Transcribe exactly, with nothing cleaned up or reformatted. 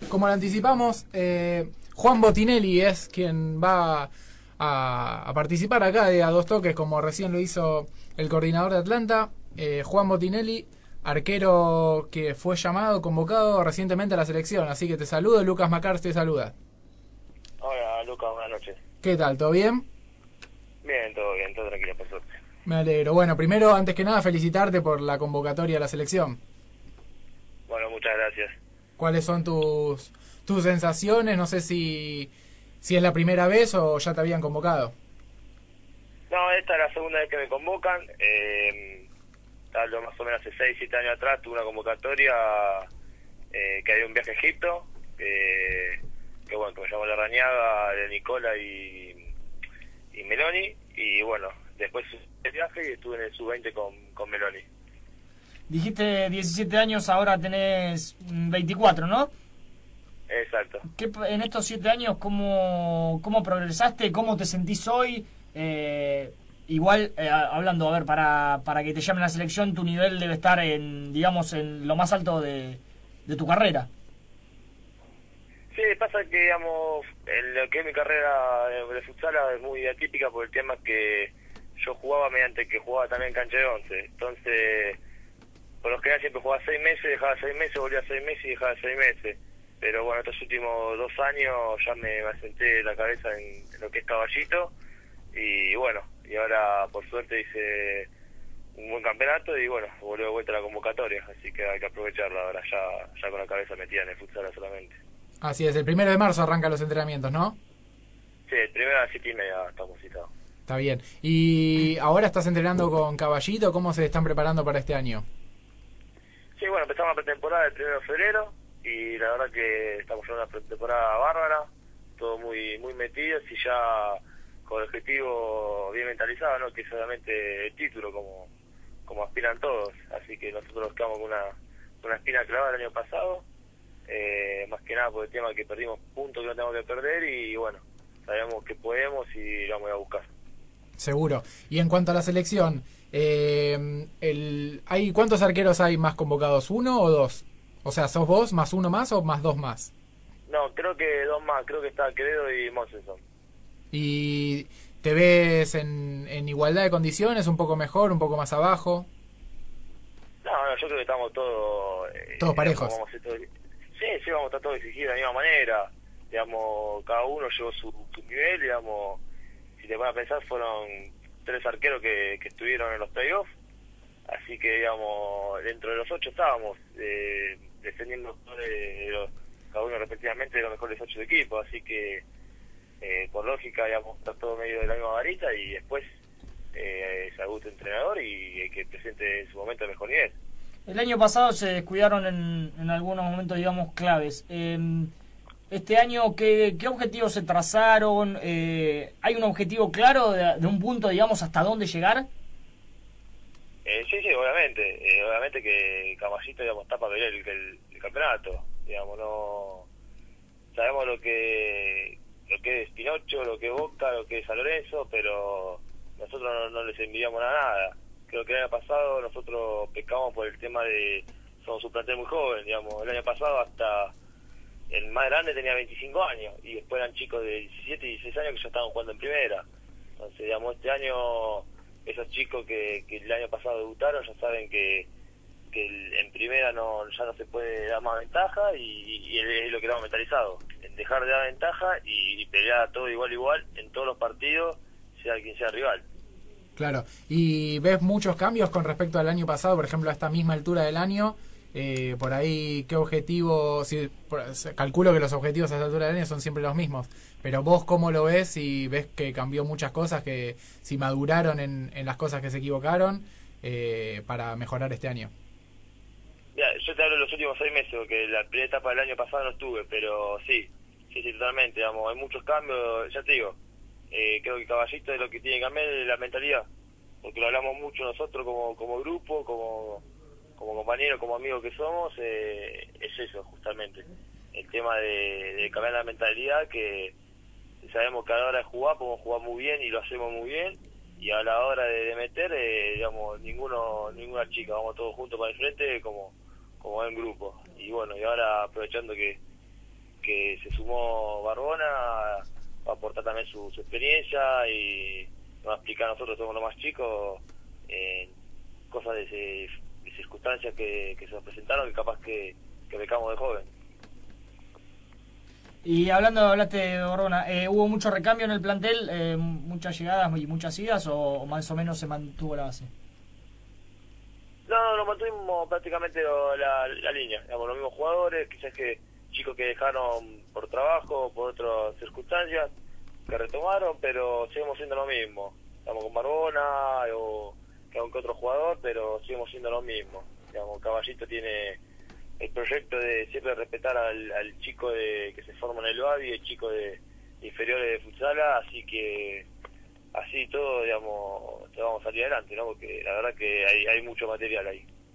como lo anticipamos, eh, Juan Botinelli es quien va a, a participar acá de A Dos Toques, como recién lo hizo el coordinador de Atlanta. Eh, Juan Botinelli, arquero que fue llamado, convocado recientemente a la selección. Así que te saludo, Lucas Macars te saluda. Hola, Lucas, buenas noches. ¿Qué tal? ¿Todo bien? Bien, todo bien, todo tranquilo, por suerte. Me alegro. Bueno, primero, antes que nada, felicitarte por la convocatoria a la selección. Bueno, muchas gracias. ¿Cuáles son tus tus sensaciones? No sé si, si es la primera vez o ya te habían convocado. No, esta es la segunda vez que me convocan. Eh, hablo más o menos hace seis siete años atrás, tuve una convocatoria eh, que había un viaje a Egipto, eh, que bueno, que me llamó Larrañaga, de Nicola y, y Meloni, y bueno, después el viaje y estuve en el sub veinte con, con Meloni. Dijiste diecisiete años, ahora tenés veinticuatro, ¿no? Exacto. ¿Qué, en estos siete años, cómo, cómo progresaste? ¿Cómo te sentís hoy? Eh, igual, eh, hablando, a ver, para, para que te llamen a la selección, tu nivel debe estar en, digamos, en lo más alto de, de tu carrera. Sí, pasa que, digamos, en lo que es mi carrera de futsal es muy atípica por el tema que yo jugaba mediante que jugaba también en cancha de once. Entonces, por lo general siempre jugaba seis meses, dejaba seis meses, volvía seis meses y dejaba seis meses. Pero bueno, estos últimos dos años ya me, me asenté la cabeza en, en lo que es Caballito. Y bueno, y ahora por suerte hice un buen campeonato y bueno, volvió de vuelta a la convocatoria. Así que hay que aprovecharla ahora ya, ya con la cabeza metida en el futsal solamente. Así es, el primero de marzo arrancan los entrenamientos, ¿no? Sí, el primero a las siete y media estamos citados. Está bien. ¿Y ahora estás entrenando con Caballito? ¿Cómo se están preparando para este año? Sí, bueno, empezamos la pretemporada el primero de febrero y la verdad que estamos en una pretemporada bárbara, todo muy muy metidos y ya con el objetivo bien mentalizado, ¿no? Que es solamente el título, como como aspiran todos. Así que nosotros nos quedamos con una, con una espina clavada el año pasado, eh, más que nada por el tema que perdimos puntos que no tenemos que perder y bueno, sabemos que podemos y lo vamos a buscar. Seguro. Y en cuanto a la selección, eh, el, ¿hay cuántos arqueros hay más convocados? ¿Uno o dos? O sea, ¿sos vos más uno más o más dos más? No, creo que dos más, creo que está Quevedo y Monsenson. ¿Y te ves en, en igualdad de condiciones, un poco mejor, un poco más abajo? No, no, yo creo que estamos todos... Eh, ¿Todos parejos? Vamos a todo, sí, sí, vamos a estar todos exigidos de la misma manera. Digamos, cada uno llevó su, su nivel, digamos, si te van a pensar, fueron tres arqueros que, que estuvieron en los playoffs. Así que, digamos, dentro de los ocho estábamos eh, defendiendo de, de los, cada uno respectivamente de los mejores ocho de equipo. Así que, eh, por lógica, digamos, está todo medio de la misma varita y después eh, se ajusta el entrenador y el que presente en su momento el mejor nivel. El año pasado se descuidaron en, en algunos momentos, digamos, claves. Eh, este año, ¿qué, qué objetivos se trazaron? Eh, ¿Hay un objetivo claro de, de un punto, digamos, hasta dónde llegar? Eh, sí, sí, obviamente. Eh, obviamente que Caballito, digamos, está para pelear el, el, el campeonato. Digamos, no... Sabemos lo que lo que es Pinocho, lo que es Boca, lo que es San Lorenzo, pero nosotros no, no les envidiamos nada. Creo que el año pasado nosotros pecamos por el tema de... Somos un plantel muy joven, digamos. El año pasado hasta el más grande tenía veinticinco años y después eran chicos de diecisiete y dieciséis años que ya estaban jugando en primera. Entonces, digamos, este año... Esos chicos que, que el año pasado debutaron ya saben que, que el, en primera no ya no se puede dar más ventaja y, y es lo que estamos mentalizado, en dejar de dar ventaja y, y pelear todo igual igual en todos los partidos, sea quien sea el rival. Claro. ¿Y ves muchos cambios con respecto al año pasado, por ejemplo, a esta misma altura del año? Eh, por ahí, ¿qué objetivo? Si, por, calculo que los objetivos a esta altura del año son siempre los mismos, pero vos cómo lo ves y ves que cambió muchas cosas, que si maduraron en, en las cosas que se equivocaron eh, para mejorar este año. Mira, yo te hablo de los últimos seis meses, porque la primera etapa del año pasado no estuve, pero sí, sí, sí, totalmente, digamos, hay muchos cambios, ya te digo, eh, creo que Caballito es lo que tiene que cambiar es la mentalidad, porque lo hablamos mucho nosotros como, como grupo, como, como compañeros, como amigos que somos, eh, es eso justamente, el tema de, de cambiar la mentalidad, que sabemos que a la hora de jugar podemos jugar muy bien y lo hacemos muy bien, y a la hora de, de meter, eh, digamos, ninguno ninguna chica, vamos todos juntos para el frente como como en grupo. Y bueno, y ahora aprovechando que, que se sumó Barbona va a aportar también su, su experiencia y nos va a explicar a nosotros, somos los más chicos, eh, cosas de, de, de circunstancias que, que se nos presentaron, que capaz que, que becamos de joven. Y hablando, hablaste de Barbona, eh, ¿hubo mucho recambio en el plantel, eh, muchas llegadas y muchas idas, o, o más o menos se mantuvo la base? No, nos mantuvimos prácticamente la, la línea, digamos, los mismos jugadores, quizás que chicos que dejaron por trabajo, por otras circunstancias, que retomaron, pero seguimos siendo lo mismo. Estamos con Barbona o que algún que otro jugador, pero seguimos siendo lo mismo. Digamos, Caballito tiene el proyecto de siempre respetar al, al chico de que se forma en el Babi, el chico de, de inferiores de futsala, así que así todo, digamos, te vamos a salir adelante, ¿no? Porque la verdad que hay, hay mucho material ahí.